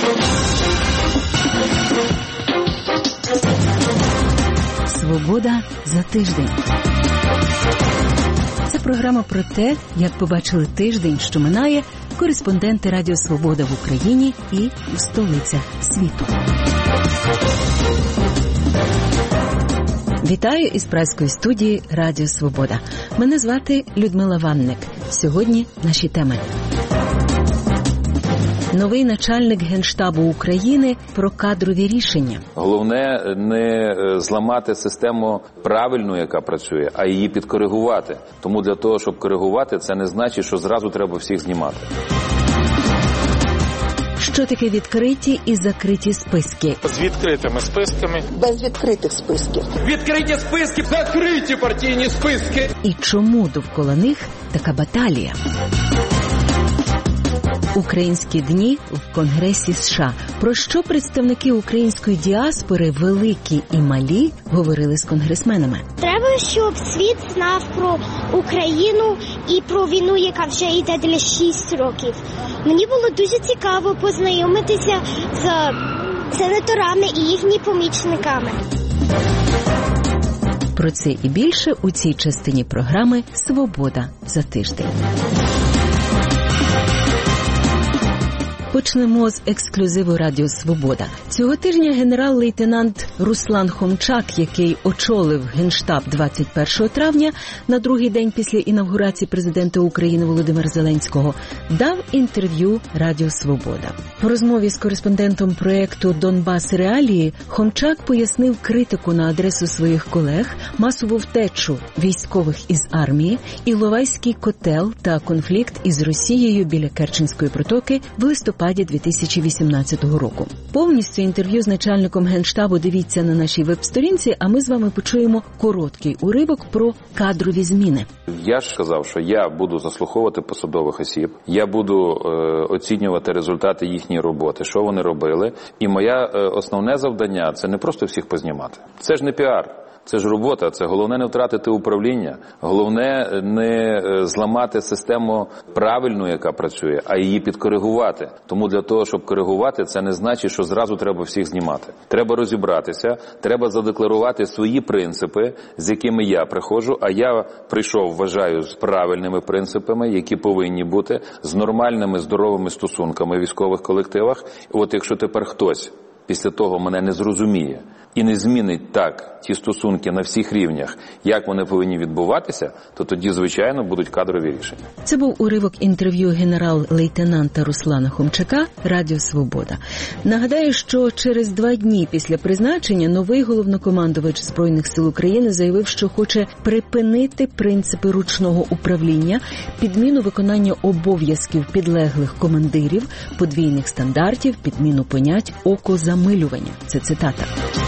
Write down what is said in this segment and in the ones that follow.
Свобода за тиждень. Це програма про те, як побачили тиждень, що минає, кореспонденти Радіо Свобода в Україні і в столицях світу. Вітаю із празької студії Радіо Свобода. Мене звати Людмила Ванник. Сьогодні наші теми. Новий начальник Генштабу України про кадрові рішення. Головне не зламати систему правильну, яка працює, а її підкоригувати. Тому для того, щоб коригувати, це не значить, що зразу треба всіх знімати. Що таке відкриті і закриті списки? З відкритими списками. Без відкритих списків. Відкриті списки, закриті партійні списки. І чому довкола них така баталія? Українські дні в Конгресі США. Про що представники української діаспори, великі і малі, говорили з конгресменами? Треба, щоб світ знав про Україну і про війну, яка вже йде для 6 років. Мені було дуже цікаво познайомитися з сенаторами і їхніми помічниками. Про це і більше у цій частині програми «Свобода за тиждень». Почнемо з ексклюзиву Радіо Свобода. Цього тижня генерал-лейтенант Руслан Хомчак, який очолив Генштаб 21 травня, на другий день після інавгурації президента України Володимира Зеленського, дав інтерв'ю Радіо Свобода. У розмові з кореспондентом проєкту «Донбас реалії» Хомчак пояснив критику на адресу своїх колег, масову втечу військових із армії, Іловайський котел та конфлікт із Росією біля Керченської протоки в листопаді 2018 року. Повністю інтерв'ю з начальником Генштабу дивіться на нашій веб-сторінці, а ми з вами почуємо короткий уривок про кадрові зміни. Я ж сказав, що я буду заслуховувати посадових осіб, я буду оцінювати результати їхньої роботи, що вони робили, і моє основне завдання – це не просто всіх познімати. Це ж не піар. Це ж робота, це головне не втратити управління, головне не зламати систему правильну, яка працює, а її підкоригувати. Тому для того, щоб коригувати, це не значить, що зразу треба всіх знімати. Треба розібратися, треба задекларувати свої принципи, з якими я приходжу, а я прийшов, вважаю, з правильними принципами, які повинні бути, з нормальними, здоровими стосунками в військових колективах. І от якщо тепер хтось після того мене не зрозуміє і не змінить так ті стосунки на всіх рівнях, як вони повинні відбуватися, то тоді, звичайно, будуть кадрові рішення. Це був уривок інтерв'ю генерал-лейтенанта Руслана Хомчака Радіо Свобода. Нагадаю, що через 2 дні після призначення новий головнокомандувач Збройних сил України заявив, що хоче припинити принципи ручного управління, підміну виконання обов'язків підлеглих командирів, подвійних стандартів, підміну понять «окозамилювання». Це цитата.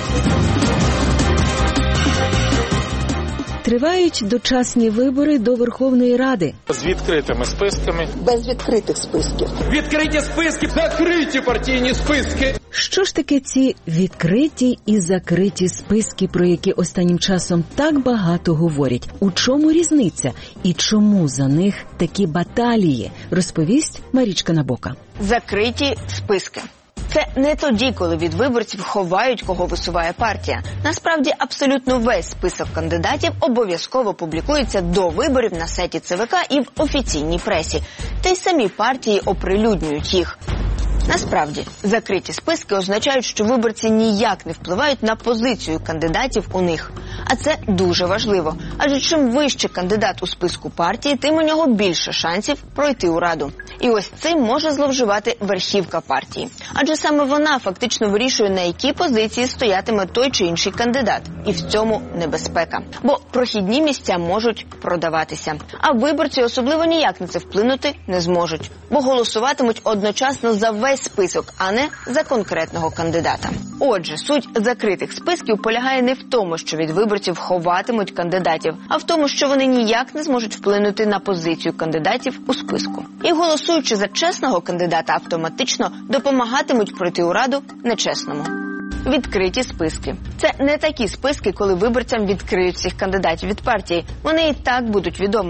Тривають дочасні вибори до Верховної Ради. З відкритими списками. Без відкритих списків. Відкриті списки, закриті партійні списки. Що ж таке ці відкриті і закриті списки, про які останнім часом так багато говорять? У чому різниця? І чому за них такі баталії? Розповість Марічка Набока. Закриті списки. Це не тоді, коли від виборців ховають, кого висуває партія. Насправді, абсолютно весь список кандидатів обов'язково публікується до виборів на сайті ЦВК і в офіційній пресі. Та й самі партії оприлюднюють їх. Насправді, закриті списки означають, що виборці ніяк не впливають на позицію кандидатів у них. А це дуже важливо, адже чим вище кандидат у списку партії, тим у нього більше шансів пройти у Раду. І ось цим може зловживати верхівка партії. Адже саме вона фактично вирішує, на якій позиції стоятиме той чи інший кандидат. І в цьому небезпека. Бо прохідні місця можуть продаватися. А виборці особливо ніяк на це вплинути не зможуть. Бо голосуватимуть одночасно за весь список, а не за конкретного кандидата. Отже, суть закритих списків полягає не в тому, що від виборців ховатимуть кандидатів, а в тому, що вони ніяк не зможуть вплинути на позицію кандидатів у списку. І голосуючи за чесного кандидата, автоматично допомагатимуть пройти у Раду нечесному. Відкриті списки. Це не такі списки, коли виборцям відкриють всіх кандидатів від партії. Вони і так будуть відомими.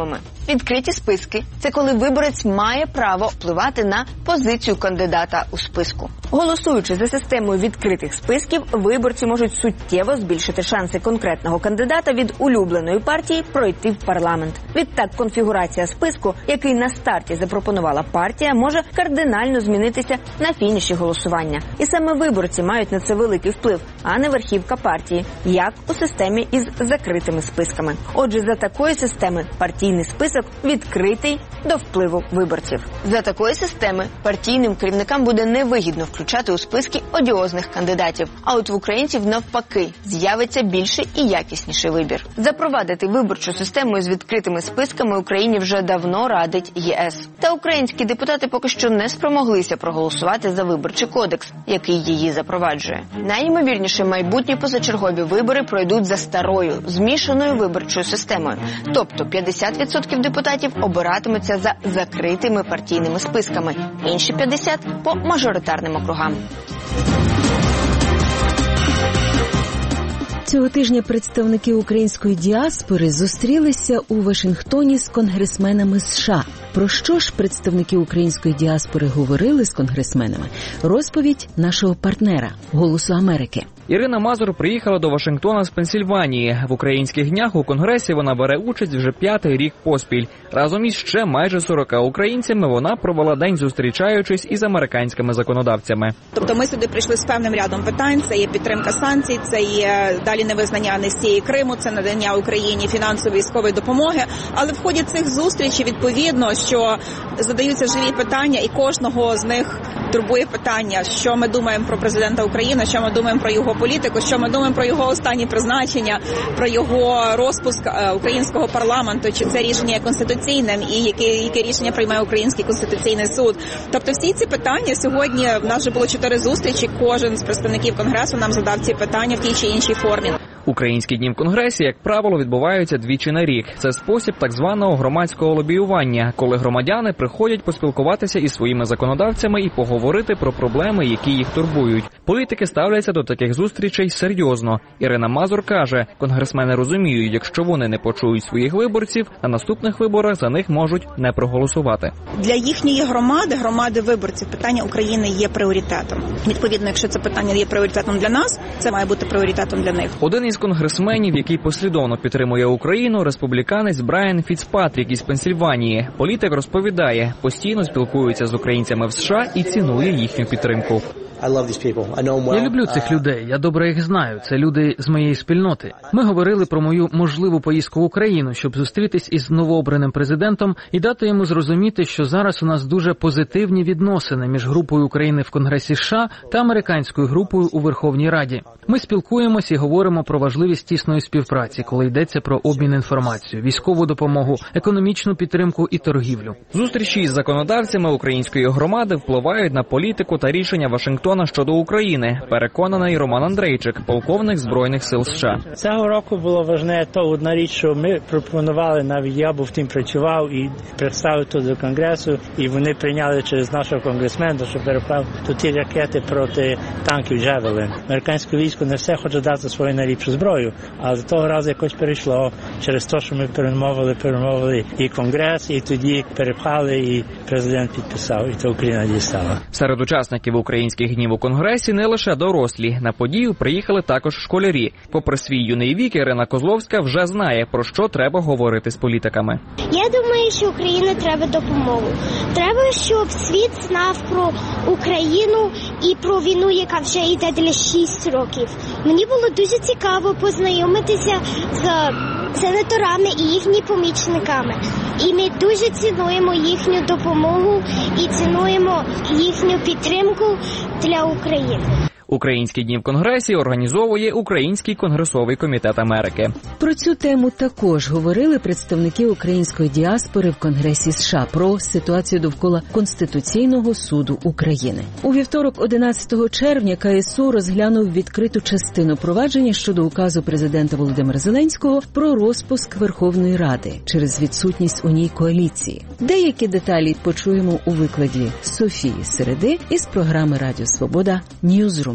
Відкриті списки – це коли виборець має право впливати на позицію кандидата у списку. Голосуючи за системою відкритих списків, виборці можуть суттєво збільшити шанси конкретного кандидата від улюбленої партії пройти в парламент. Відтак, конфігурація списку, який на старті запропонувала партія, може кардинально змінитися на фініші голосування. І саме виборці мають на це великий вплив, а не верхівка партії, як у системі із закритими списками. Отже, за такої системи партійний список відкритий до впливу виборців. За такої системи партійним керівникам буде невигідно включати у списки одіозних кандидатів. А от в українців навпаки з'явиться більший і якісніший вибір. Запровадити виборчу систему із відкритими списками Україні вже давно радить ЄС. Та українські депутати поки що не спромоглися проголосувати за виборчий кодекс, який її запроваджує. Найімовірніше, майбутні позачергові вибори пройдуть за старою, змішаною виборчою системою. Тобто 50% депутатів обиратимуться за закритими партійними списками, інші 50% – по мажоритарним округам. Цього тижня представники української діаспори зустрілися у Вашингтоні з конгресменами США. Про що ж представники української діаспори говорили з конгресменами? Розповідь нашого партнера «Голосу Америки». Ірина Мазур приїхала до Вашингтона з Пенсільванії. В українських днях у Конгресі вона бере участь вже 5-й рік поспіль. Разом із ще майже 40 українцями вона провела день, зустрічаючись із американськими законодавцями. Тобто ми сюди прийшли з певним рядом питань. Це є підтримка санкцій, це є далі невизнання анексії Криму, це надання Україні фінансової військової допомоги. Але в ході цих зустрічей, відповідно, що задаються живі питання, і кожного з них турбує питання, що ми думаємо про президента України, що ми думаємо про його політику, що ми думаємо про його останні призначення, про його розпуск українського парламенту, чи це рішення є конституційним і яке рішення приймає Український конституційний суд. Тобто всі ці питання сьогодні, в нас вже було 4 зустрічі, кожен з представників Конгресу нам задав ці питання в тій чи іншій формі. Українські дні в Конгресі, як правило, відбуваються двічі на рік. Це спосіб так званого громадського лобіювання, коли громадяни приходять поспілкуватися із своїми законодавцями і поговорити про проблеми, які їх турбують. Політики ставляться до таких зустрічей серйозно. Ірина Мазур каже, конгресмени розуміють, якщо вони не почують своїх виборців, на наступних виборах за них можуть не проголосувати. Для їхньої громади виборців, питання України є пріоритетом. Відповідно, якщо це питання є пріоритетом для нас, це має бути пріоритетом для них. Один із конгресменів, який послідовно підтримує Україну, республіканець Брайан Фіцпатрік із Пенсільванії. Політик розповідає, постійно спілкується з українцями в США і цінує їхню підтримку. Я люблю цих людей, я добре їх знаю, це люди з моєї спільноти. Ми говорили про мою можливу поїздку в Україну, щоб зустрітись із новообраним президентом і дати йому зрозуміти, що зараз у нас дуже позитивні відносини між групою України в Конгресі США та американською групою у Верховній Раді. Ми спілкуємось і говоримо про важливість тісної співпраці, коли йдеться про обмін інформацією, військову допомогу, економічну підтримку і торгівлю. Зустрічі із законодавцями української громади впливають на політику та рішення Вашингтона щодо України, переконаний Роман Андрейчик, полковник Збройних сил США. Цього року було важливо одна річ, що ми пропонували, навіть я був тим працював і представив тут до Конгресу, і вони прийняли через нашого конгресмена, що переправ тут ті ракети проти танків «Джевелин». Американське військо не все хоче дати свою найліпшу зброю, а з того разу якось перейшло через те, що ми перемовили і Конгрес, і тоді перепхали, і президент підписав, і то Україна дістала. Серед учасників українських днів у Конгресі не лише дорослі. На подію приїхали також школярі. Попри свій юний вік, Ірина Козловська вже знає, про що треба говорити з політиками. Я думаю, що Україні треба допомогу. Треба, щоб світ знав про Україну і про війну, яка вже йде для 6 років. Мені було дуже цікаво познайомитися з сенаторами і їхніми помічниками. І ми дуже цінуємо їхню допомогу і цінуємо їхню підтримку для України. Українські дні в Конгресі організовує Український конгресовий комітет Америки. Про цю тему також говорили представники української діаспори в Конгресі США про ситуацію довкола Конституційного суду України. У вівторок, 11 червня, КСУ розглянув відкриту частину провадження щодо указу президента Володимира Зеленського про розпуск Верховної Ради через відсутність у ній коаліції. Деякі деталі почуємо у викладі Софії Середи із програми Радіо Свобода «Ньюзрум».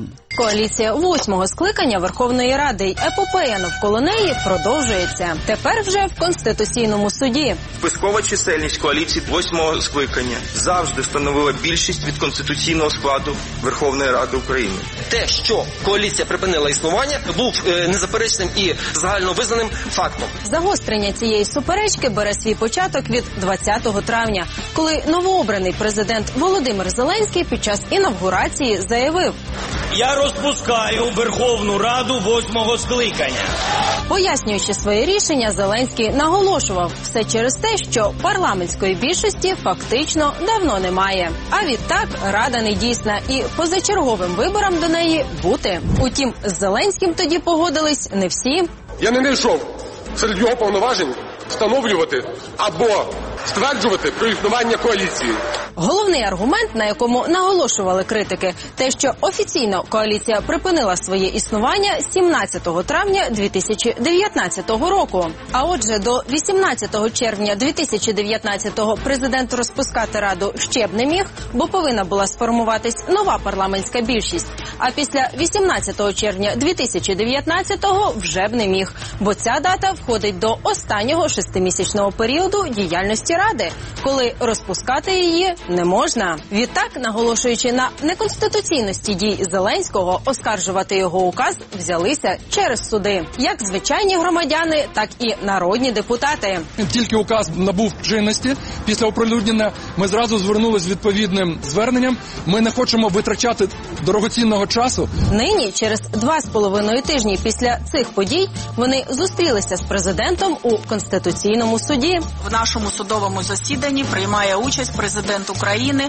Києвом. Коаліція 8-го скликання Верховної Ради й епопея навколо неї продовжується. Тепер вже в Конституційному суді. Спискова чисельність коаліції 8-го скликання завжди становила більшість від конституційного складу Верховної Ради України. Те, що коаліція припинила існування, був незаперечним і загальновизнаним фактом. Загострення цієї суперечки бере свій початок від 20 травня, коли новообраний президент Володимир Зеленський під час інавгурації заявив: «Я розпускаю Верховну Раду 8-го скликання». Пояснюючи своє рішення, Зеленський наголошував все через те, що парламентської більшості фактично давно немає. А відтак Рада недійсна і позачерговим виборам до неї бути. Утім, з Зеленським тоді погодились не всі. Я не знайшов серед його повноважень встановлювати або стверджувати про існування коаліції. Головний аргумент, на якому наголошували критики, те, що офіційно коаліція припинила своє існування 17 травня 2019 року. А отже, до 18 червня 2019-го президент розпускати Раду ще б не міг, бо повинна була сформуватись нова парламентська більшість. А після 18 червня 2019-го вже б не міг, бо ця дата входить до останнього 6-місячного періоду діяльності Ради, коли розпускати її не можна. Відтак, наголошуючи на неконституційності дій Зеленського, оскаржувати його указ взялися через суди. Як звичайні громадяни, так і народні депутати. Тільки указ набув чинності, після оприлюднення ми зразу звернулися з відповідним зверненням. Ми не хочемо витрачати дорогоцінного часу. Нині, через 2,5 тижні після цих подій, вони зустрілися з президентом у Конституційному суді. В нашому судовому засіданні приймає участь президент України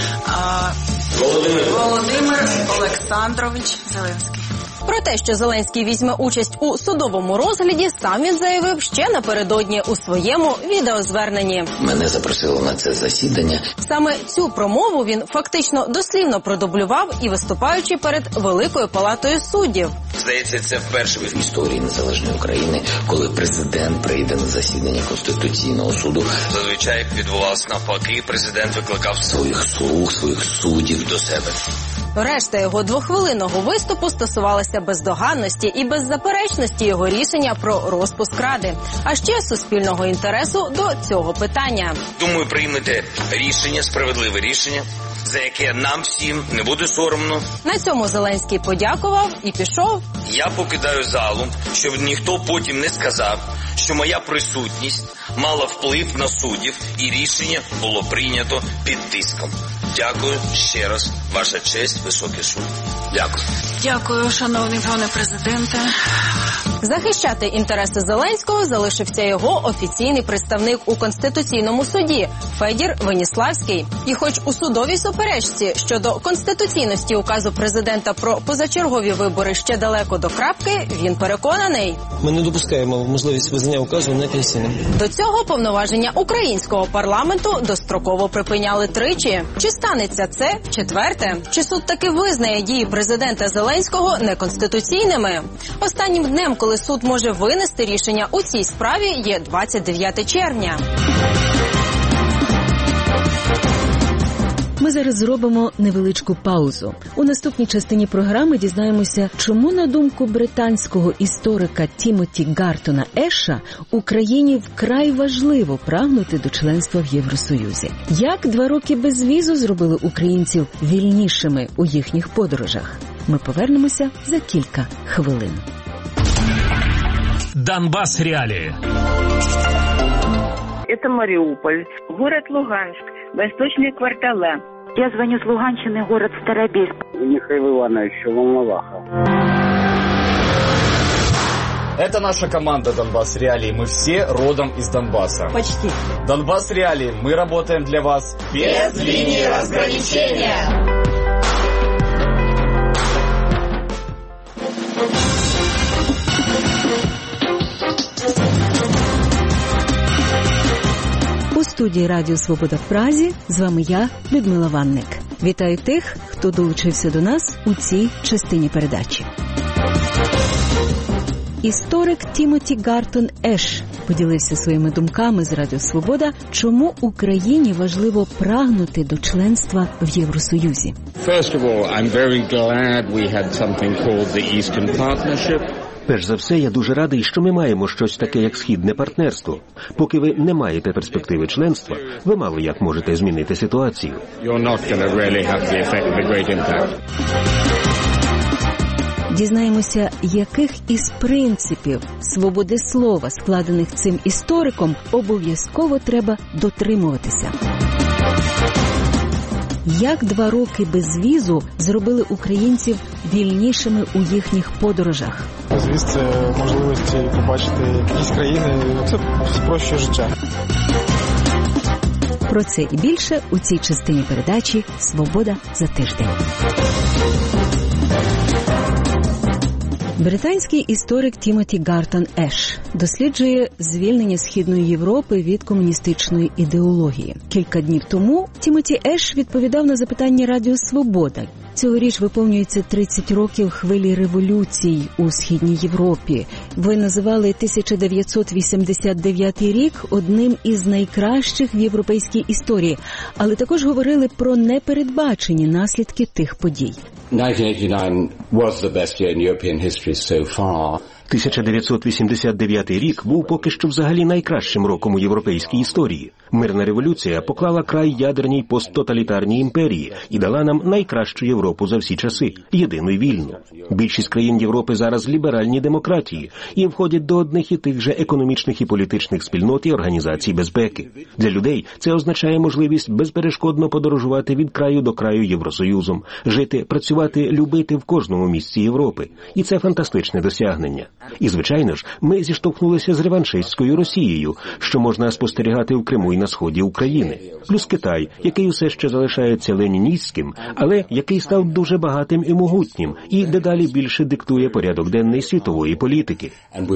Володимир Олександрович Зеленський. Про те, що Зеленський візьме участь у судовому розгляді, сам він заявив ще напередодні у своєму відеозверненні. Мене запросили на це засідання. Саме цю промову він фактично дослівно продублював і виступаючи перед Великою Палатою суддів. Здається, це вперше в історії незалежної України, коли президент прийде на засідання Конституційного суду. Зазвичай відбувалося навпаки, президент викликав своїх слуг, своїх суддів до себе. Решта його 2-хвилинного виступу стосувалася бездоганності і беззаперечності його рішення про розпуск Ради, а ще суспільного інтересу до цього питання. Думаю, приймете рішення, справедливе рішення, за яке нам всім не буде соромно. На цьому Зеленський подякував і пішов. Я покидаю залу, щоб ніхто потім не сказав, що моя присутність мала вплив на суддів і рішення було прийнято під тиском. Дякую ще раз, ваша честь, високий суд. Дякую. Дякую, шановний пане президенте. Захищати інтереси Зеленського залишився його офіційний представник у Конституційному суді Федір Веніславський. І хоч у судовій суперечці щодо конституційності указу президента про позачергові вибори ще далеко до крапки, він переконаний. Ми не допускаємо можливість визнання указу неконституційним. До цього повноваження українського парламенту достроково припиняли тричі. Чи станеться це четверте? Чи суд таки визнає дії президента Зеленського неконституційними? Останнім днем, коли суд може винести рішення у цій справі, є 29 червня. Ми зараз зробимо невеличку паузу. У наступній частині програми дізнаємося, чому, на думку британського історика Тімоті Гартона Еша, Україні вкрай важливо прагнути до членства в Євросоюзі. Як 2 роки безвізу зробили українців вільнішими у їхніх подорожах? Ми повернемося за кілька хвилин. Донбасс реалии. Это Мариуполь, город Луганск, восточные кварталы. Я звоню с Луганщины, город Старобельск. Михаил Иванович, Волноваха. Это наша команда «Донбасс Реалии». Мы все родом из Донбасса. Почти. «Донбасс Реалии». Мы работаем для вас без линии разграничения. У студії Радіо Свобода в Празі з вами я, Людмила Ванник. Вітаю тих, хто долучився до нас у цій частині передачі. Історик Тімоті Гартон Еш поділився своїми думками з Радіо Свобода, чому Україні важливо прагнути до членства в Євросоюзі. First of all, I'm very glad we had something called the Eastern Partnership. Перш за все, я дуже радий, що ми маємо щось таке, як Східне партнерство. Поки ви не маєте перспективи членства, ви мало як можете змінити ситуацію. You're not going to really have the effect of a great impact. Дізнаємося, яких із принципів свободи слова, складених цим істориком, обов'язково треба дотримуватися. Як 2 роки безвізу зробили українців вільнішими у їхніх подорожах? Безвіз – це можливості побачити якісь країни, це спрощує життя. Про це і більше у цій частині передачі «Свобода за тиждень». Британський історик Тімоті Гартон Еш досліджує звільнення Східної Європи від комуністичної ідеології. Кілька днів тому Тімоті Еш відповідав на запитання Радіо Свобода. Цьогоріч виповнюється 30 років хвилі революцій у Східній Європі. Ви називали 1989 рік одним із найкращих в європейській історії, але також говорили про непередбачені наслідки тих подій. 1989 was the best year in European history so far. 1989 рік був поки що взагалі найкращим роком у європейській історії. Мирна революція поклала край ядерній посттоталітарній імперії і дала нам найкращу Європу за всі часи – єдину й вільну. Більшість країн Європи зараз ліберальні демократії і входять до одних і тих же економічних і політичних спільнот і організацій безпеки. Для людей це означає можливість безперешкодно подорожувати від краю до краю Євросоюзом, жити, працювати, любити в кожному місці Європи. І це фантастичне досягнення. І, звичайно ж, ми зіштовхнулися з реваншистською Росією, що можна спостерігати в Криму і на сході України. Плюс Китай, який усе ще залишається леніністським, але який став дуже багатим і могутнім, і дедалі більше диктує порядок денний світової політики.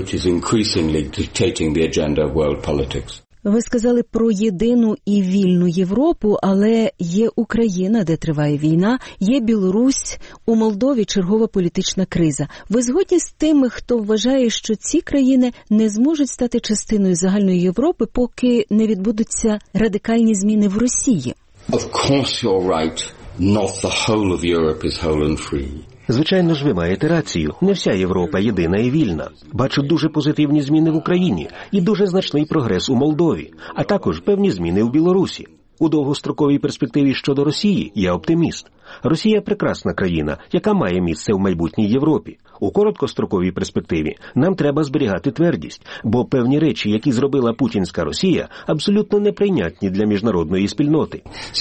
Ви сказали про єдину і вільну Європу, але є Україна, де триває війна, є Білорусь, у Молдові чергова політична криза. Ви згодні з тими, хто вважає, що ці країни не зможуть стати частиною загальної Європи, поки не відбудуться радикальні зміни в Росії? Of course you're right. Not the whole of Europe is whole and free. Звичайно ж, ви маєте рацію. Не вся Європа єдина і вільна. Бачу дуже позитивні зміни в Україні і дуже значний прогрес у Молдові, а також певні зміни в Білорусі. У довгостроковій перспективі щодо Росії я оптиміст. Росія – прекрасна країна, яка має місце в майбутній Європі. У короткостроковій перспективі нам треба зберігати твердість, бо певні речі, які зробила путінська Росія, абсолютно неприйнятні для міжнародної спільноти.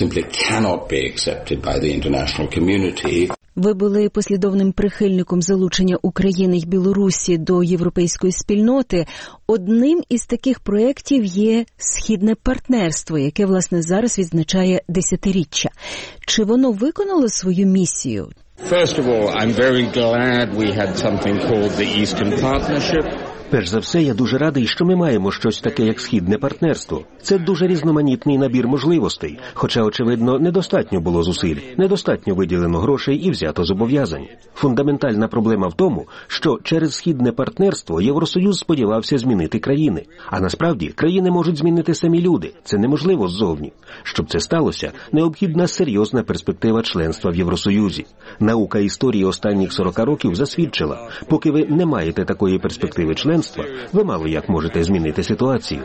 Ви були послідовним прихильником залучення України й Білорусі до європейської спільноти. Одним із таких проєктів є Східне партнерство, яке, власне, зараз відзначає 10-річчя. Чи воно виконало свою місію? First of all, I'm very glad we had something called the Eastern Partnership. Перш за все, я дуже радий, що ми маємо щось таке, як Східне партнерство. Це дуже різноманітний набір можливостей, хоча, очевидно, недостатньо було зусиль, недостатньо виділено грошей і взято зобов'язань. Фундаментальна проблема в тому, що через Східне партнерство Євросоюз сподівався змінити країни. А насправді, країни можуть змінити самі люди. Це неможливо ззовні. Щоб це сталося, необхідна серйозна перспектива членства в Євросоюзі. Наука історії останніх 40 років засвідчила, поки ви не маєте такої перспективи членства, ви мало як можете змінити ситуацію.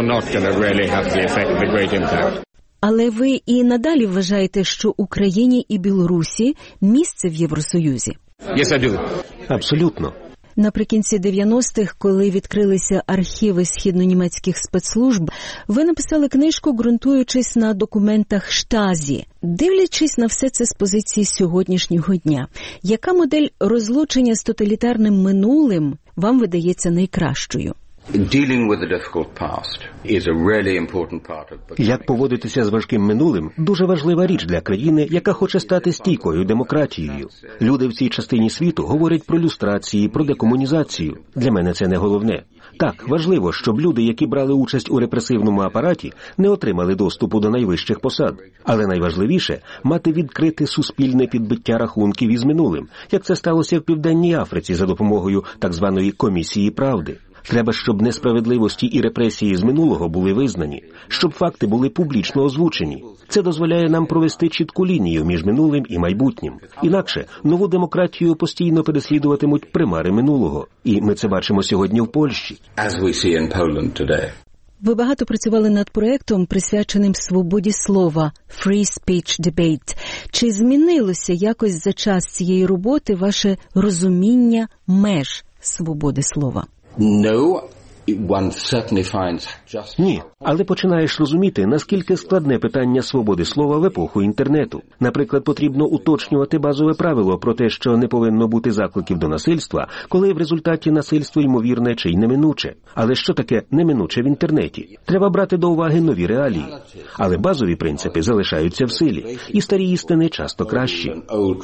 Але ви і надалі вважаєте, що Україні і Білорусі місце в Євросоюзі? Абсолютно. Наприкінці 90-х, коли відкрилися архіви східно-німецьких спецслужб, ви написали книжку, ґрунтуючись на документах Штазі. Дивлячись на все це з позиції сьогоднішнього дня, яка модель розлучення з тоталітарним минулим вам видається найкращою? Як поводитися з важким минулим – дуже важлива річ для країни, яка хоче стати стійкою демократією. Люди в цій частині світу говорять про люстрації, про декомунізацію. Для мене це не головне. Так, важливо, щоб люди, які брали участь у репресивному апараті, не отримали доступу до найвищих посад. Але найважливіше – мати відкрите суспільне підбиття рахунків із минулим, як це сталося в Південній Африці за допомогою так званої «Комісії правди». Треба, щоб несправедливості і репресії з минулого були визнані, щоб факти були публічно озвучені. Це дозволяє нам провести чітку лінію між минулим і майбутнім. Інакше нову демократію постійно переслідуватимуть примари минулого. І ми це бачимо сьогодні в Польщі. Ви багато працювали над проєктом, присвяченим свободі слова «Free Speech Debate». Чи змінилося якось за час цієї роботи ваше розуміння меж свободи слова? Ні, але починаєш розуміти, наскільки складне питання свободи слова в епоху інтернету. Наприклад, потрібно уточнювати базове правило про те, що не повинно бути закликів до насильства, коли в результаті насильство ймовірне чи й неминуче. Але що таке неминуче в інтернеті? Треба брати до уваги нові реалії. Але базові принципи залишаються в силі, і старі істини часто кращі.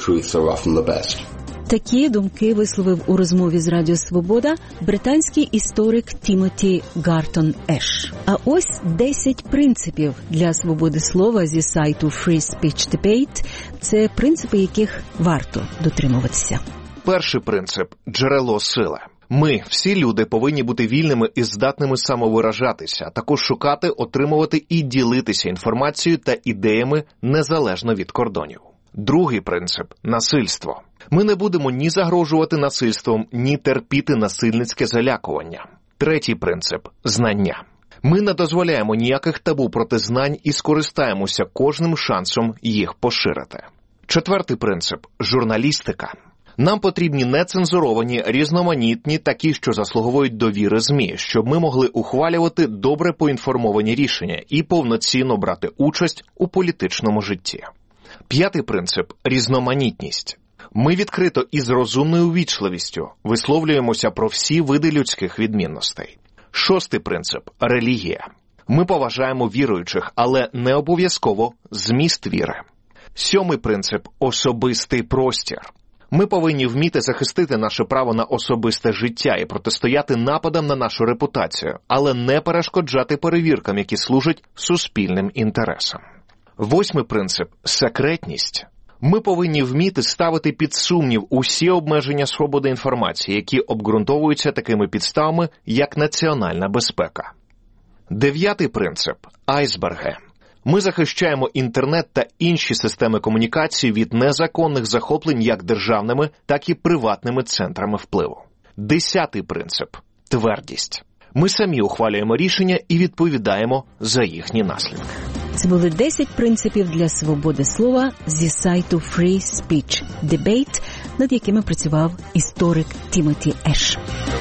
Такі думки висловив у розмові з Радіо Свобода британський історик Тімоті Гартон Еш. А ось 10 принципів для свободи слова зі сайту Free Speech Debate. Це принципи, яких варто дотримуватися. Перший принцип – джерело сили. Ми, всі люди, повинні бути вільними і здатними самовиражатися, а також шукати, отримувати і ділитися інформацією та ідеями незалежно від кордонів. Другий принцип – насильство. Ми не будемо ні загрожувати насильством, ні терпіти насильницьке залякування. Третій принцип – знання. Ми не дозволяємо ніяких табу проти знань і скористаємося кожним шансом їх поширити. Четвертий принцип – журналістика. Нам потрібні нецензуровані, різноманітні, такі, що заслуговують довіри ЗМІ, щоб ми могли ухвалювати добре поінформовані рішення і повноцінно брати участь у політичному житті. П'ятий принцип – різноманітність. Ми відкрито і з розумною ввічливістю висловлюємося про всі види людських відмінностей. Шостий принцип – релігія. Ми поважаємо віруючих, але не обов'язково зміст віри. Сьомий принцип – особистий простір. Ми повинні вміти захистити наше право на особисте життя і протистояти нападам на нашу репутацію, але не перешкоджати перевіркам, які служать суспільним інтересам. Восьмий принцип – секретність. Ми повинні вміти ставити під сумнів усі обмеження свободи інформації, які обґрунтовуються такими підставами, як національна безпека. Дев'ятий принцип – айсберги. Ми захищаємо інтернет та інші системи комунікації від незаконних захоплень як державними, так і приватними центрами впливу. Десятий принцип – твердість. Ми самі ухвалюємо рішення і відповідаємо за їхні наслідки. Це були 10 принципів для свободи слова зі сайту Free Speech Debate, над якими працював історик Тімоті Еш.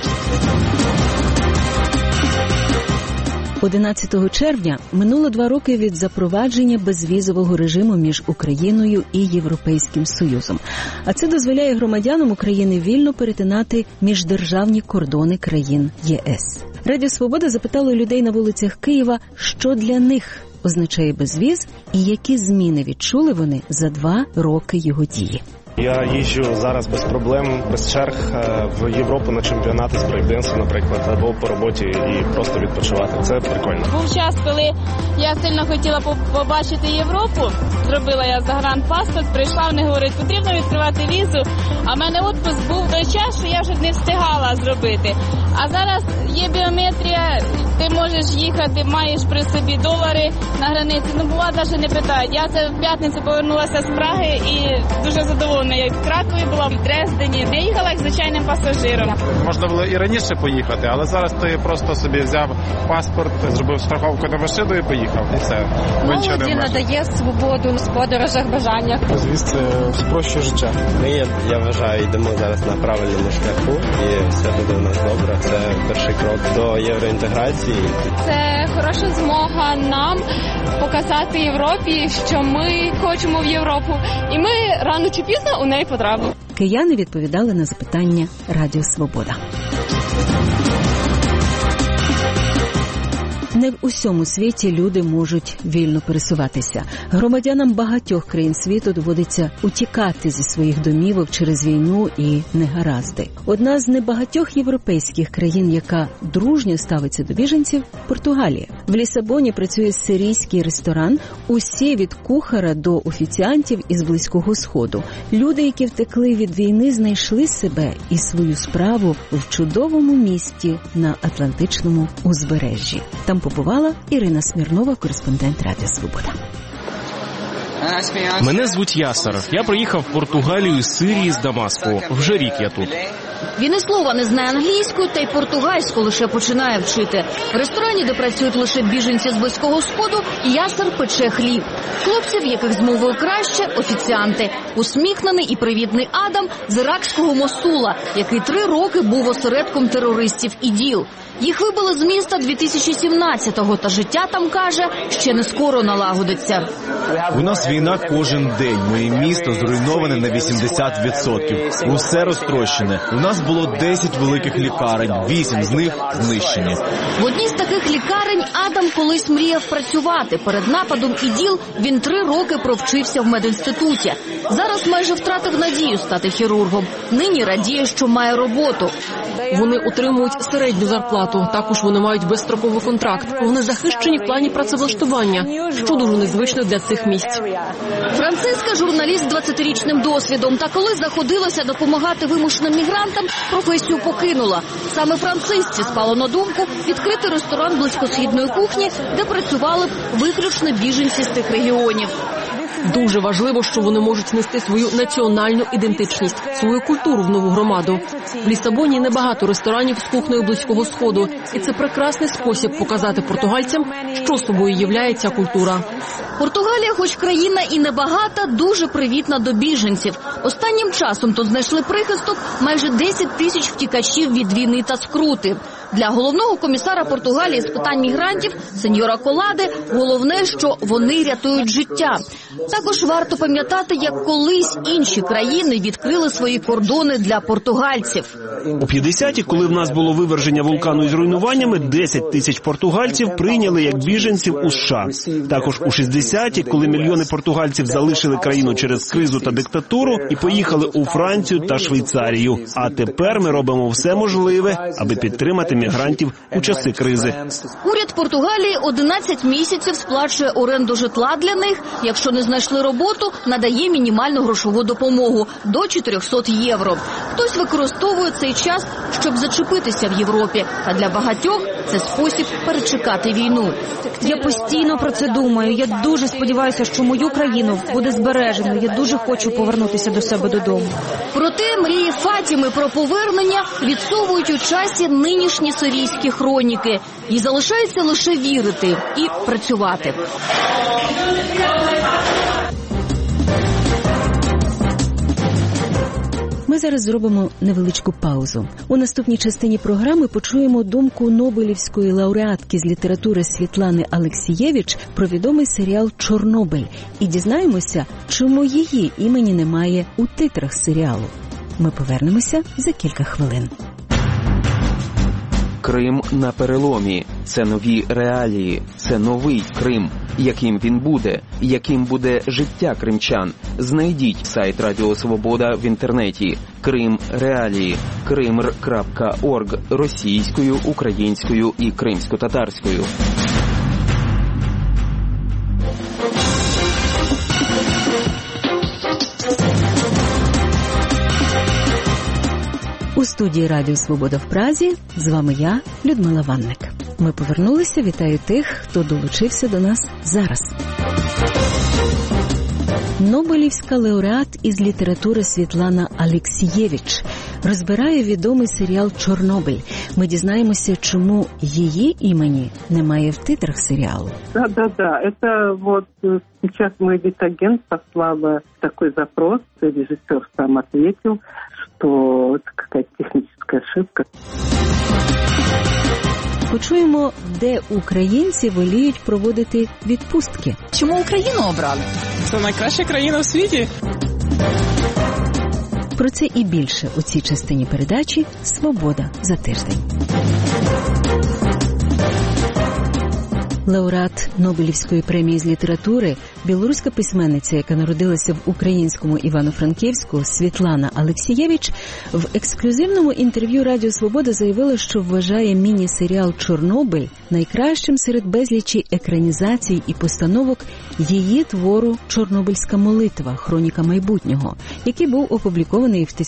11 червня минуло 2 роки від запровадження безвізового режиму між Україною і Європейським Союзом. А це дозволяє громадянам України вільно перетинати міждержавні кордони країн ЄС. Радіо Свобода запитало людей на вулицях Києва, що для них означає безвіз і які зміни відчули вони за 2 роки його дії. Я їжджу зараз без проблем, без черг в Європу на чемпіонати з брейкденсу, наприклад, або по роботі і просто відпочивати. Це прикольно. Був час, коли я сильно хотіла побачити Європу. Зробила я загранпаспорт, прийшла, вони говорять, потрібно відкривати візу. А в мене відпуск був той час, що я вже не встигала зробити. А зараз є біометрія, ти можеш їхати, маєш при собі долари на границі. Ну, бува, навіть не питають. Я це в п'ятницю повернулася з Праги і дуже задоволена. Я в Кракові була, в Дрездені, не їхала як звичайним пасажиром. Можна було і раніше поїхати, але зараз ти просто собі взяв паспорт, зробив страховку на машину і поїхав. І все. Молоді надає свободу в подорожах, бажаннях. Безвіз це спрощує життя. Ми, я вважаю, йдемо зараз на правильному шляху і все буде у нас добре. Це перший крок до євроінтеграції. Це хороша змога нам показати Європі, що ми хочемо в Європу. І ми рано чи пізно у неї потрапимо. Кияни відповідали на запитання Радіо Свобода. Не в усьому світі люди можуть вільно пересуватися. Громадянам багатьох країн світу доводиться утікати зі своїх домівок через війну і негаразди. Одна з небагатьох європейських країн, яка дружньо ставиться до біженців – Португалія. В Лісабоні працює сирійський ресторан. Усі від кухара до офіціантів із Близького Сходу. Люди, які втекли від війни, знайшли себе і свою справу в чудовому місті на Атлантичному узбережжі. Там побувала Ірина Смірнова, кореспондент Радіо Свобода. Мене звуть Ясар. Я приїхав в Португалію з Сирії, з Дамаску. Вже рік я тут. Він і слова не знає англійську, та й португальську лише починає вчити. В ресторані, де працюють лише біженці з Близького Сходу, Ясар пече хліб. Хлопців, яких з мовою краще – офіціанти. Усміхнений і привітний Адам з іракського Мосула, який 3 роки був осередком терористів ІДІЛ. Їх вибили з міста 2017-го, та життя там, каже, ще не скоро налагодиться. У нас війна кожен день. Моє місто зруйноване на 80%. Усе розтрощене. У нас було 10 великих лікарень, 8 з них знищені. В одній з таких лікарень Адам колись мріяв працювати. Перед нападом ІДІЛ він 3 роки провчився в медінституті. Зараз майже втратив надію стати хірургом. Нині радіє, що має роботу. Вони отримують середню зарплату. Також вони мають безстроковий контракт. Вони захищені в плані працевлаштування, що дуже незвично для цих місць. Франциска – журналіст з 20-річним досвідом. Та коли заходилася допомагати вимушеним мігрантам, професію покинула. Саме францисці спало на думку відкрити ресторан близькосхідної кухні, де працювали б виключно біженці з тих регіонів. Дуже важливо, що вони можуть нести свою національну ідентичність, свою культуру в нову громаду. В Лісабоні небагато ресторанів з кухнею Близького Сходу. І це прекрасний спосіб показати португальцям, що собою являє ця культура. Португалія, хоч країна і небагата, дуже привітна до біженців. Останнім часом тут знайшли прихисток майже 10 тисяч втікачів від війни та скрути. Для головного комісара Португалії з питань мігрантів, сеньора Коладе, головне, що вони рятують життя. Також варто пам'ятати, як колись інші країни відкрили свої кордони для португальців. У 50-ті, коли в нас було виверження вулкану із руйнуваннями, 10 тисяч португальців прийняли як біженців у США. Також у 60-ті, коли мільйони португальців залишили країну через кризу та диктатуру і поїхали у Францію та Швейцарію. А тепер ми робимо все можливе, аби підтримати мігрантів у часи кризи. Уряд Португалії 11 місяців сплачує оренду житла для них. Якщо не знайшли роботу, надає мінімальну грошову допомогу – до 400 євро. Хтось використовує цей час, щоб зачепитися в Європі. А для багатьох це спосіб перечекати війну. Я постійно про це думаю. Я дуже сподіваюся, що мою країну буде збережено. Я дуже хочу повернутися до себе додому. Проте мрії Фатіми про повернення відсовують у часі нинішні сирійські хроніки. І залишається лише вірити і працювати. Ми зараз зробимо невеличку паузу. У наступній частині програми почуємо думку Нобелівської лауреатки з літератури Світлани Алексієвич про відомий серіал «Чорнобиль» і дізнаємося, чому її імені немає у титрах серіалу. Ми повернемося за кілька хвилин. Крим на переломі. Це нові реалії. Це новий Крим. Яким він буде? Яким буде життя кримчан? Знайдіть сайт Радіо Свобода в інтернеті. Крим реалії. krimr.org російською, українською і кримсько-татарською. У студії Радіо Свобода в Празі з вами я, Людмила Ванник. Ми повернулися, вітаю тих, хто долучився до нас зараз. Нобелівська лауреат із літератури Світлана Алексієвич розбирає відомий серіал «Чорнобиль». Ми дізнаємося, чому її імені немає в титрах серіалу. Да. Это вот сейчас мой дитагент послала такой запрос, режиссер сам ответил, что это какая-то техническая ошибка. Почуємо, де українці воліють проводити відпустки. Чому Україну обрали? Це найкраща країна у світі. Про це і більше у цій частині передачі «Свобода за тиждень». Лауреат Нобелівської премії з літератури, білоруська письменниця, яка народилася в українському Івано-Франківську, Світлана Алексієвич, в ексклюзивному інтерв'ю Радіо Свобода заявила, що вважає міні-серіал «Чорнобиль» найкращим серед безлічі екранізацій і постановок її твору «Чорнобильська молитва. Хроніка майбутнього», який був опублікований в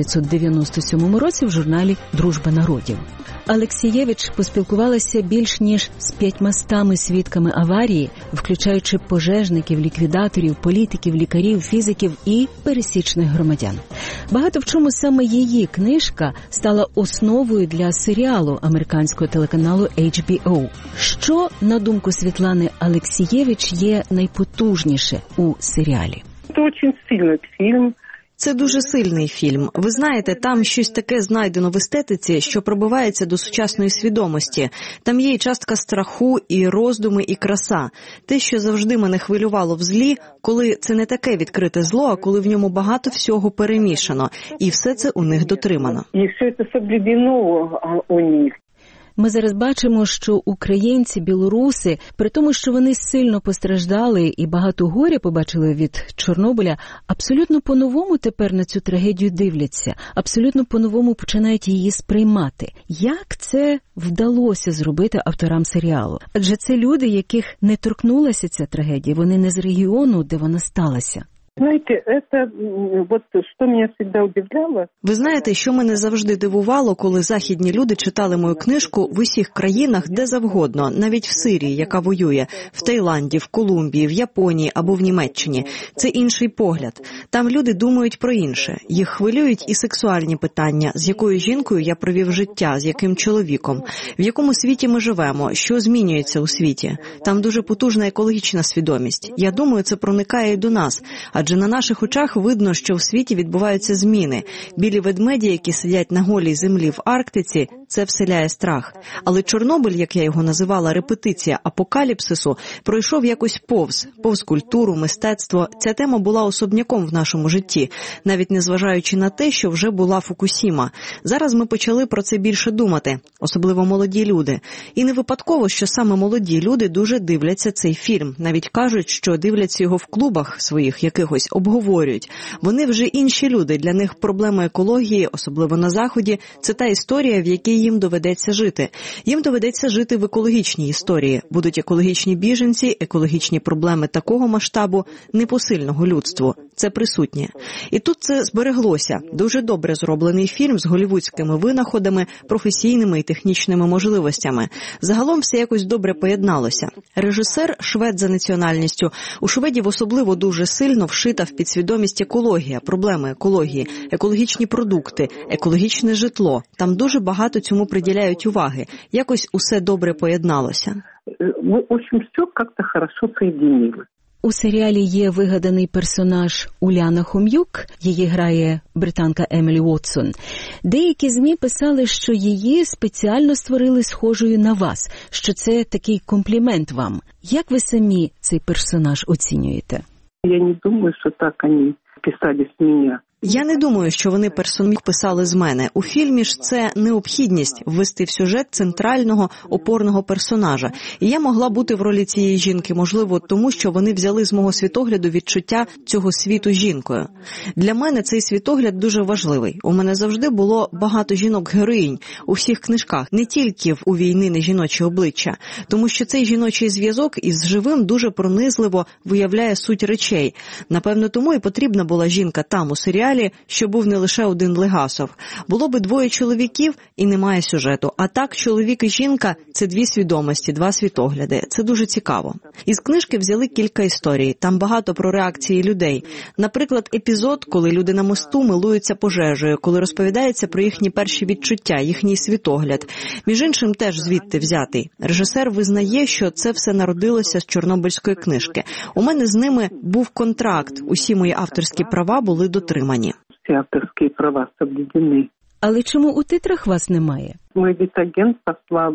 1997 році в журналі «Дружба народів». Алексієвич поспілкувалася більш ніж з 500 свідками аварії, включаючи пожежників, ліквідаторів, політиків, лікарів, фізиків і пересічних громадян. Багато в чому саме її книжка стала основою для серіалу американського телеканалу HBO. Що, на думку Світлани Алексієвич, є найпотужніше у серіалі? Це дуже сильний фільм. Це дуже сильний фільм. Ви знаєте, там щось таке знайдено в естетиці, що пробивається до сучасної свідомості. Там є і частка страху, і роздуми, і краса. Те, що завжди мене хвилювало в злі, коли це не таке відкрите зло, а коли в ньому багато всього перемішано. І все це у них дотримано. І все це соблюдено у них. Ми зараз бачимо, що українці, білоруси, при тому, що вони сильно постраждали і багато горя побачили від Чорнобиля, абсолютно по-новому тепер на цю трагедію дивляться, абсолютно по-новому починають її сприймати. Як це вдалося зробити авторам серіалу? Адже це люди, яких не торкнулася ця трагедія, вони не з регіону, де вона сталася. Знаєте, це, от, що мене завжди удивляло. Ви знаєте, що мене завжди дивувало, коли західні люди читали мою книжку в усіх країнах, де завгодно, навіть в Сирії, яка воює, в Таїланді, в Колумбії, в Японії або в Німеччині. Це інший погляд. Там люди думають про інше. Їх хвилюють і сексуальні питання, з якою жінкою я провів життя, з яким чоловіком, в якому світі ми живемо, що змінюється у світі. Там дуже потужна екологічна свідомість. Я думаю, це проникає і до нас. Адже на наших очах видно, що в світі відбуваються зміни. Білі ведмеді, які сидять на голій землі в Арктиці, це вселяє страх. Але Чорнобиль, як я його називала, репетиція апокаліпсису, пройшов якось повз культуру, мистецтво. Ця тема була особняком в нашому житті, навіть незважаючи на те, що вже була Фукусіма. Зараз ми почали про це більше думати, особливо молоді люди. І не випадково, що саме молоді люди дуже дивляться цей фільм. Навіть кажуть, що дивляться його в клубах своїх якихось, обговорюють. Вони вже інші люди, для них проблема екології, особливо на Заході, це та історія, в якій їм доведеться жити. Їм доведеться жити в екологічній історії. Будуть екологічні біженці, екологічні проблеми такого масштабу, непосильного людству. Це присутнє. І тут це збереглося. Дуже добре зроблений фільм з голлівудськими винаходами, професійними і технічними можливостями. Загалом все якось добре поєдналося. Режисер – швед за національністю. У шведів особливо дуже сильно вшита в підсвідомість екологія, проблеми екології, екологічні продукти, екологічне житло. Там дуже багато цьому приділяють уваги. Якось усе добре поєдналося. В общем, все як-то хорошо соєдинилось. У серіалі є вигаданий персонаж Уляна Хом'юк, її грає британка Емілі Уотсон. Деякі ЗМІ писали, що її спеціально створили схожою на вас, що це такий комплімент вам. Як ви самі цей персонаж оцінюєте? Я не думаю, що так вони писали з мене. Я не думаю, що вони персонаж писали з мене. У фільмі ж це необхідність ввести в сюжет центрального, опорного персонажа. І я могла бути в ролі цієї жінки, можливо, тому, що вони взяли з мого світогляду відчуття цього світу жінкою. Для мене цей світогляд дуже важливий. У мене завжди було багато жінок-героїнь у всіх книжках, не тільки в «У війни не жіночі обличчя», тому що цей жіночий зв'язок із живим дуже пронизливо виявляє суть речей. Напевно, тому і потрібна була жінка там, у серіалі, що був не лише один Легасов. Було би двоє чоловіків і немає сюжету. А так, чоловік і жінка – це дві свідомості, два світогляди. Це дуже цікаво. Із книжки взяли кілька історій. Там багато про реакції людей. Наприклад, епізод, коли люди на мосту милуються пожежею, коли розповідається про їхні перші відчуття, їхній світогляд. Між іншим, теж звідти взятий. Режисер визнає, що це все народилося з чорнобильської книжки. У мене з ними був контракт. Усі мої авторські права були дотримані. Всі авторські права соблюдені. Але чому у титрах вас немає? Мій агент послала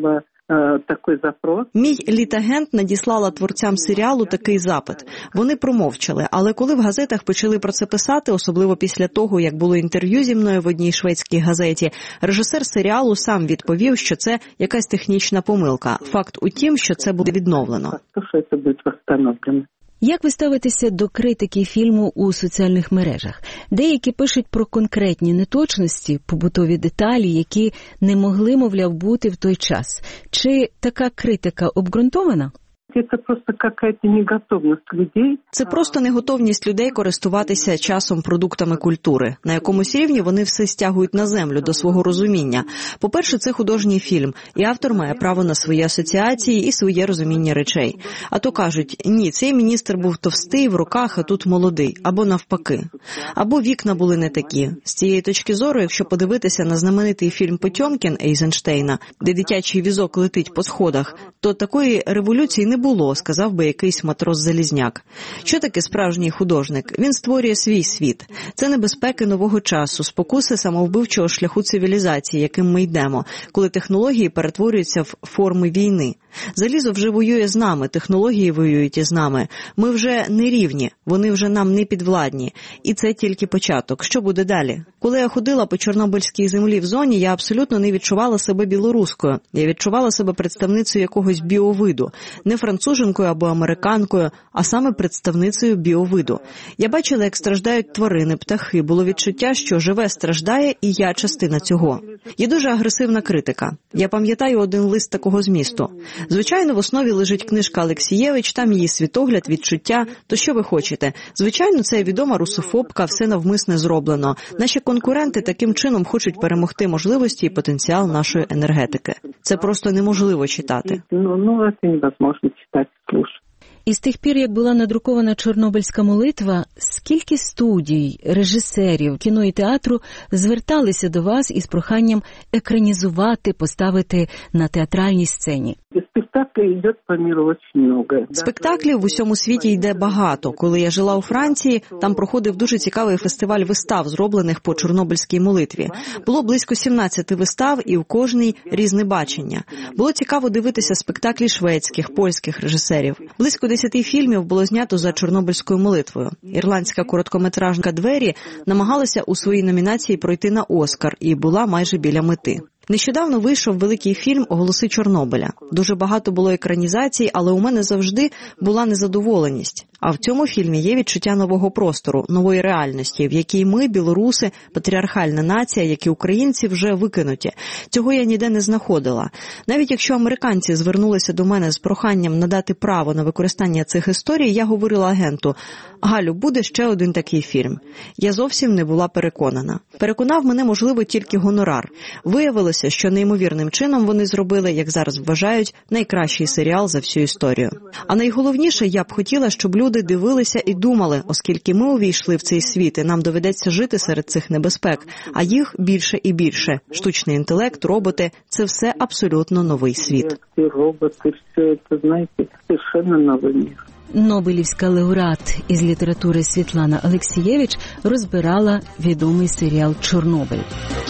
такий запрос. Мій літагент надіслала творцям серіалу такий запит. Вони промовчали, але коли в газетах почали про це писати, особливо після того, як було інтерв'ю зі мною в одній шведській газеті, режисер серіалу сам відповів, що це якась технічна помилка. Факт у тім, що це буде відновлено. Що це буде встановлено. Як ви ставитеся до критики фільму у соціальних мережах? Деякі пишуть про конкретні неточності, побутові деталі, які не могли, мовляв, бути в той час. Чи така критика обґрунтована? Це просто якась неготовність людей. Це просто неготовність людей користуватися часом продуктами культури. На якомусь рівні вони все стягують на землю до свого розуміння. По-перше, це художній фільм, і автор має право на свої асоціації і своє розуміння речей. А то кажуть, ні, цей міністр був товстий в руках, а тут молодий. Або навпаки. Або вікна були не такі. З цієї точки зору, якщо подивитися на знаменитий фільм «Потьомкін» Ейзенштейна, де дитячий візок летить по сходах, то такої революції не було, сказав би якийсь матрос-залізняк. Що таке справжній художник? Він створює свій світ. Це небезпеки нового часу, спокуси самовбивчого шляху цивілізації, яким ми йдемо, коли технології перетворюються в форми війни. Залізо вже воює з нами, технології воюють із нами. Ми вже не рівні, вони вже нам не підвладні. І це тільки початок. Що буде далі? Коли я ходила по Чорнобильській землі в зоні, я абсолютно не відчувала себе білоруською. Я відчувала себе представницею якогось біовиду. Не француженкою або американкою, а саме представницею біовиду. Я бачила, як страждають тварини, птахи. Було відчуття, що живе страждає, і я частина цього. Є дуже агресивна критика. Я пам'ятаю один лист такого змісту. Звичайно, в основі лежить книжка Алексієвич, там її світогляд, відчуття. То що ви хочете? Звичайно, це відома русофобка, все навмисне зроблено. Наші конкуренти таким чином хочуть перемогти можливості і потенціал нашої енергетики. Це просто неможливо читати. Ну, це невозможно читати, слушати. І з тих пір, як була надрукована «Чорнобильська молитва», скільки студій, режисерів, кіно і театру зверталися до вас із проханням екранізувати, поставити на театральній сцені? Спектаклів йде по миру дуже багато. Спектаклів в усьому світі йде багато. Коли я жила у Франції, там проходив дуже цікавий фестиваль вистав, зроблених по Чорнобильській молитві. Було близько 17 вистав, і в кожній різне бачення. Було цікаво дивитися спектаклі шведських, польських режисерів. Близько 10 фільмів було знято за Чорнобильською молитвою. Ірландська короткометражка «Двері» намагалася у своїй номінації пройти на Оскар і була майже біля мети. Нещодавно вийшов великий фільм «Голоси Чорнобиля». Дуже багато було екранізацій, але у мене завжди була незадоволеність. А в цьому фільмі є відчуття нового простору, нової реальності, в якій ми, білоруси, патріархальна нація, як і українці, вже викинуті. Цього я ніде не знаходила. Навіть якщо американці звернулися до мене з проханням надати право на використання цих історій, я говорила агенту: «Галю, буде ще один такий фільм». Я зовсім не була переконана. Переконав мене, можливо, тільки гонорар. Виявилося, що неймовірним чином вони зробили, як зараз вважають, найкращий серіал за всю історію. А найголовніше, я б хотіла, щоб люди дивилися і думали, оскільки ми увійшли в цей світ, і нам доведеться жити серед цих небезпек, а їх більше і більше. Штучний інтелект, роботи – це все абсолютно новий світ. Роботи, все це, знаєте, совершенно новий мир. Нобелівська лауреат із літератури Світлана Алексієвич розбирала відомий серіал «Чорнобиль».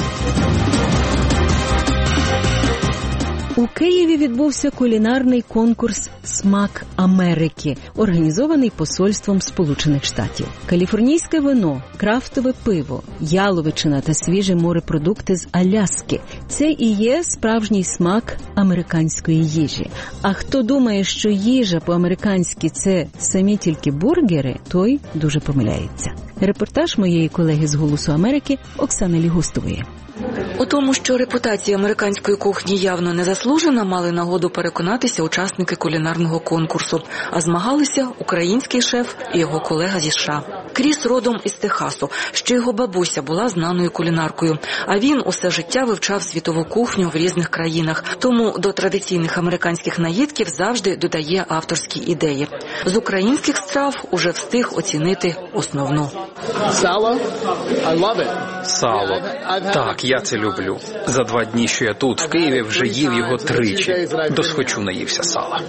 У Києві відбувся кулінарний конкурс «Смак Америки», організований посольством Сполучених Штатів. Каліфорнійське вино, крафтове пиво, яловичина та свіжі морепродукти з Аляски – це і є справжній смак американської їжі. А хто думає, що їжа по-американськи – це самі тільки бургери, той дуже помиляється. Репортаж моєї колеги з «Голосу Америки» Оксани Лігустової. У тому, що репутація американської кухні явно не заслужена, мали нагоду переконатися учасники кулінарного конкурсу. А змагалися український шеф і його колега зі США. Кріс родом із Техасу, ще його бабуся була знаною кулінаркою. А він усе життя вивчав світову кухню в різних країнах. Тому до традиційних американських наїдків завжди додає авторські ідеї. З українських страв уже встиг оцінити основну. Сало? I love it. Сало. Так, я це люблю. люблю. За 2 дні, що я тут, в Києві, вже їв його 3. Досхочу наївся сала.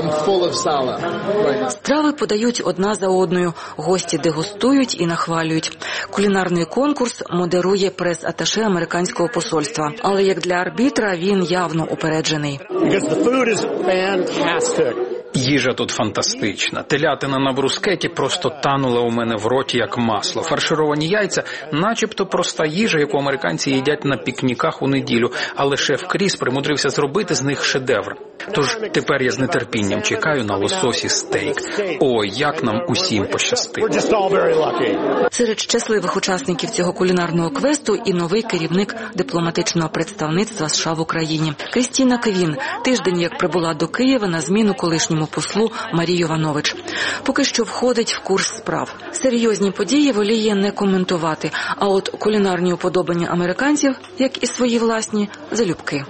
Страви подають одна за одною. Гості дегустують і нахвалюють. Кулінарний конкурс модерує прес-аташе американського посольства. Але як для арбітра він явно упереджений. Їжа тут фантастична. Телятина на брускеті просто танула у мене в роті, як масло. Фаршировані яйця – начебто проста їжа, яку американці їдять на пікніках у неділю. Але шеф Кріс примудрився зробити з них шедевр. Тож тепер я з нетерпінням чекаю на лососі стейк. Ой, як нам усім пощастило. Серед щасливих учасників цього кулінарного квесту і новий керівник дипломатичного представництва США в Україні. Крістіна Кевін тиждень як прибула до Києва на зміну колишньому послу Марії Йованович. Поки що входить в курс справ. Серйозні події воліє не коментувати, а от кулінарні уподобання американців, як і свої власні, залюбки.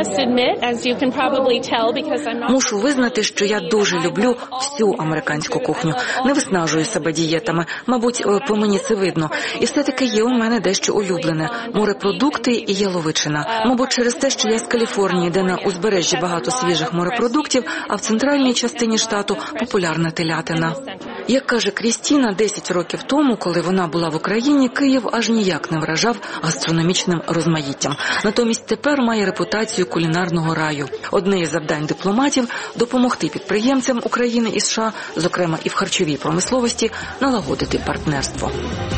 Мушу визнати, що я дуже люблю всю американську кухню. Не виснажую себе дієтами, мабуть, по мені це видно. І все-таки є у мене дещо улюблене – морепродукти і яловичина. Мабуть, через те, що я з Каліфорнії, де на узбережжі багато свіжих морепродуктів, а в центральній частині штату популярна телятина. Як каже Крістіна, 10 років тому, коли вона була в Україні, Київ аж ніяк не вражав гастрономічним розмаїттям. Натомість тепер має репутацію кулінарного раю. Одне із завдань дипломатів – допомогти підприємцям України і США, зокрема і в харчовій промисловості, налагодити партнерство.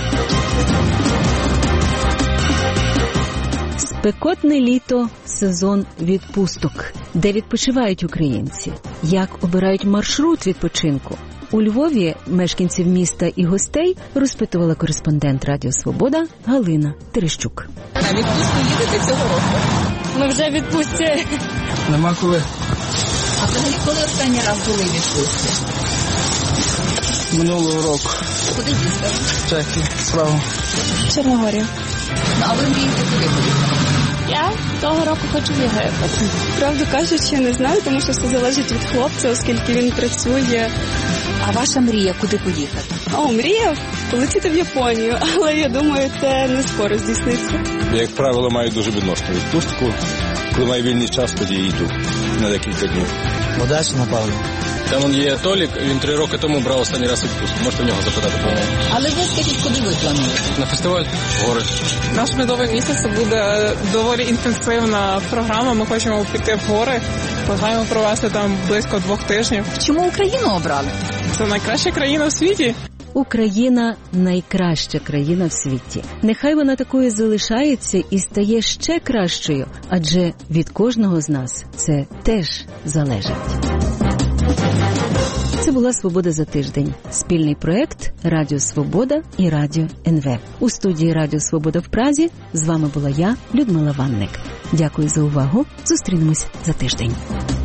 Спекотне літо – сезон відпусток. Де відпочивають українці? Як обирають маршрут відпочинку? У Львові мешканців міста і гостей розпитувала кореспондент Радіо Свобода Галина Терещук. На відпустку їдете цього року? Ми вже відпустці. Нема коли. А взагалі, коли останній раз були відпустці? Минулого року. Куди їздили? Чехія, справа. Чорногорія. А ви мрієте куди поїхати? Я того року хочу в Єгипет. Правду кажучи, не знаю, тому що все залежить від хлопця, оскільки він працює. А ваша мрія куди поїхати? Мрія полетіти в Японію, але я думаю, це не скоро здійсниться. Я, як правило, маю дуже відносну відпустку. Коли маю вільний час, тоді йду на декілька днів. Одесі, напевно. Там є Толік, він 3 роки тому брав останній раз відпустку. Можете в нього запитати про нього. Але ви скажіть, куди ви плануєте? На фестиваль, гори. Наш медовий місяць буде доволі інтенсивна програма. Ми хочемо піти в гори. Плануємо провести там близько 2 тижнів. Чому Україну обрали? Це найкраща країна у світі. Україна – найкраща країна в світі. Нехай вона такою залишається і стає ще кращою, адже від кожного з нас це теж залежить. Це була «Свобода за тиждень» – спільний проєкт Радіо Свобода і Радіо НВ. У студії Радіо Свобода в Празі з вами була я, Людмила Ванник. Дякую за увагу. Зустрінемось за тиждень.